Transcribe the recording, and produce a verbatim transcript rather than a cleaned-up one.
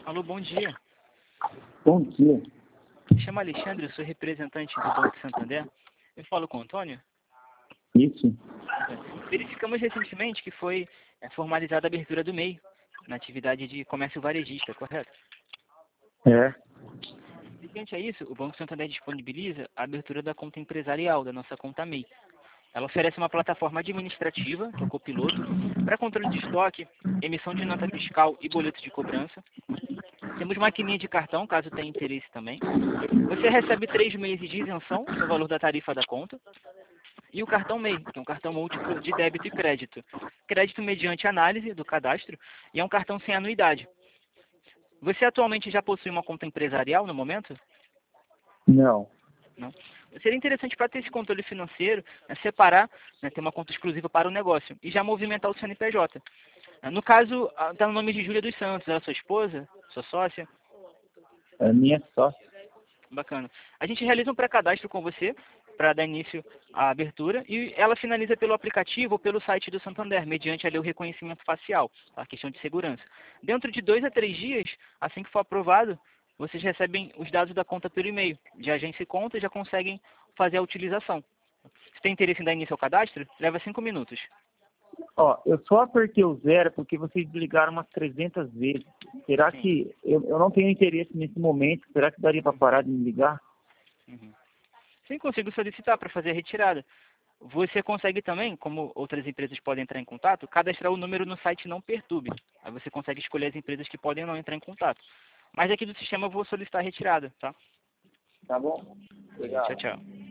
Alô, bom dia. Bom dia. Me chamo Alexandre, eu sou representante do Banco Santander. Eu falo com o Antônio. Isso. Verificamos recentemente que foi é, formalizada a abertura do M E I, na atividade de comércio varejista, correto? É. Mediante a isso, o Banco Santander disponibiliza a abertura da conta empresarial, da nossa conta M E I. Ela oferece uma plataforma administrativa, que é o Copiloto, para controle de estoque, emissão de nota fiscal e boleto de cobrança. Temos maquininha de cartão, caso tenha interesse também. Você recebe três meses de isenção no valor da tarifa da conta. E o cartão M E I, que é um cartão múltiplo de débito e crédito. Crédito mediante análise do cadastro e é um cartão sem anuidade. Você atualmente já possui uma conta empresarial no momento? Não. Não. Seria interessante para ter esse controle financeiro, né, separar, né, ter uma conta exclusiva para o negócio e já movimentar o C N P J. No caso, está no nome de Júlia dos Santos, ela é sua esposa, sua sócia? É minha sócia. Bacana. A gente realiza um pré-cadastro com você para dar início à abertura e ela finaliza pelo aplicativo ou pelo site do Santander, mediante ali o reconhecimento facial, a questão de segurança. Dentro de dois a três dias, assim que for aprovado, vocês recebem os dados da conta pelo e-mail. De agência e conta já conseguem fazer a utilização. Se tem interesse em dar início ao cadastro, leva cinco minutos. Ó, eu só apertei o zero porque vocês ligaram umas trezentas vezes. Será Sim. que eu, eu não tenho interesse nesse momento? Será que daria para parar de me ligar? Uhum. Sim, consigo solicitar para fazer a retirada. Você consegue também, como outras empresas podem entrar em contato, cadastrar o número no site Não Perturbe. Aí você consegue escolher as empresas que podem não entrar em contato. Mas aqui do sistema eu vou solicitar a retirada, tá? Tá bom. Tchau, Obrigado. tchau.